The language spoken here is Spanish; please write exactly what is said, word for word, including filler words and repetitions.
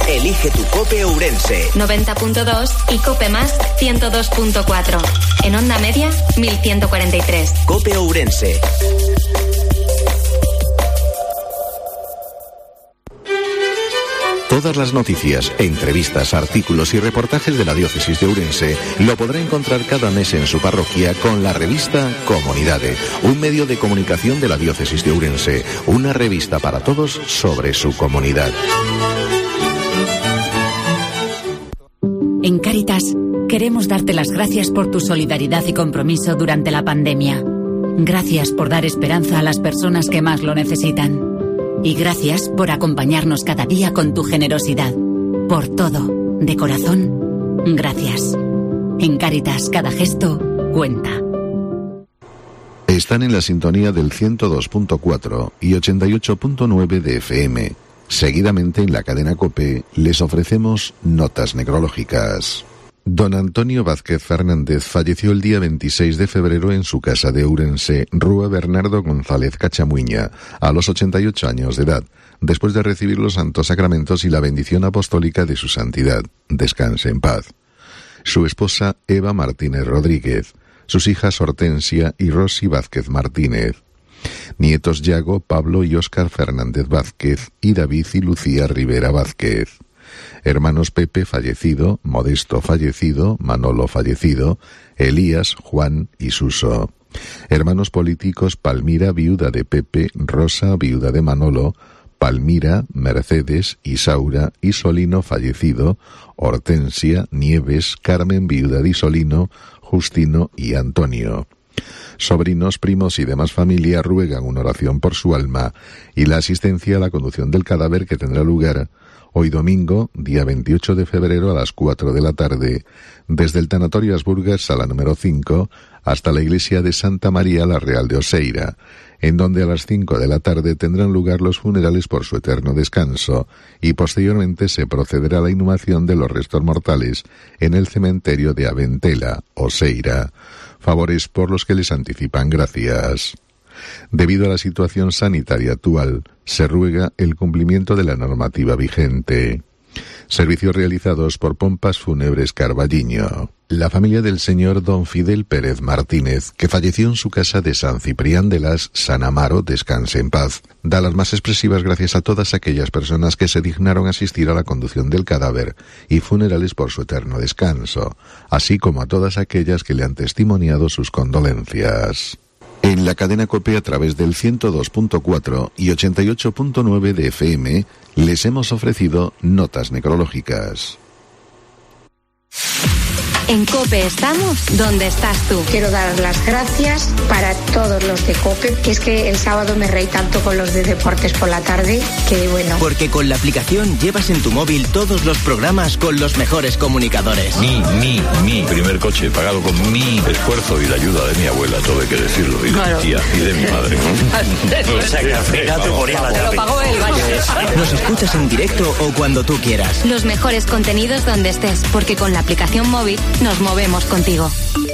Elige tu COPE Ourense. noventa punto dos y COPE Más ciento dos punto cuatro. En onda media, mil ciento cuarenta y tres. COPE Ourense. Todas las noticias, entrevistas, artículos y reportajes de la Diócesis de Ourense lo podrá encontrar cada mes en su parroquia con la revista Comunidade, un medio de comunicación de la Diócesis de Ourense, una revista para todos sobre su comunidad. En Cáritas queremos darte las gracias por tu solidaridad y compromiso durante la pandemia. Gracias por dar esperanza a las personas que más lo necesitan. Y gracias por acompañarnos cada día con tu generosidad. Por todo, de corazón, gracias. En Cáritas cada gesto cuenta. Están en la sintonía del ciento dos punto cuatro y ochenta y ocho punto nueve de F M. Seguidamente en la cadena COPE les ofrecemos notas necrológicas. Don Antonio Vázquez Fernández falleció el día veintiséis de febrero en su casa de Ourense, Rúa Bernardo González Cachamuiña, a los ochenta y ocho años de edad, después de recibir los santos sacramentos y la bendición apostólica de su santidad. Descanse en paz. Su esposa Eva Martínez Rodríguez, sus hijas Hortensia y Rosy Vázquez Martínez. Nietos Yago, Pablo y Óscar Fernández Vázquez y David y Lucía Rivera Vázquez. Hermanos Pepe fallecido, Modesto fallecido, Manolo fallecido, Elías, Juan y Suso. Hermanos políticos Palmira, viuda de Pepe, Rosa, viuda de Manolo, Palmira, Mercedes, Isaura, Isolino fallecido, Hortensia, Nieves, Carmen, viuda de Isolino, Justino y Antonio. Sobrinos, primos y demás familia ruegan una oración por su alma y la asistencia a la conducción del cadáver que tendrá lugar hoy domingo, día veintiocho de febrero a las cuatro de la tarde, desde el Tanatorio Asburgas, sala número cinco, hasta la iglesia de Santa María la Real de Oseira, en donde a las cinco de la tarde tendrán lugar los funerales por su eterno descanso, y posteriormente se procederá a la inhumación de los restos mortales en el cementerio de Aventela, Oseira. Favores por los que les anticipan gracias. Debido a la situación sanitaria actual, se ruega el cumplimiento de la normativa vigente. Servicios realizados por Pompas Fúnebres Carballiño. La familia del señor don Fidel Pérez Martínez, que falleció en su casa de San Ciprián de las San Amaro, descanse en paz, da las más expresivas gracias a todas aquellas personas que se dignaron asistir a la conducción del cadáver y funerales por su eterno descanso, así como a todas aquellas que le han testimoniado sus condolencias. En la cadena COPE a través del ciento dos punto cuatro y ochenta y ocho punto nueve de F M les hemos ofrecido notas necrológicas. En COPE estamos donde estás tú. Quiero dar las gracias para todos los de COPE, que es que el sábado me reí tanto con los de deportes por la tarde, que bueno. Porque con la aplicación llevas en tu móvil todos los programas con los mejores comunicadores. Mi, mi, mi primer coche pagado con mi esfuerzo y la ayuda de mi abuela, todo hay que decirlo, y de claro. mi tía y de mi madre. O sea, que fíjate por ella. Te lo pagó él, vaya. Nos escuchas en directo o cuando tú quieras. Los mejores contenidos donde estés, porque con la aplicación móvil nos movemos contigo.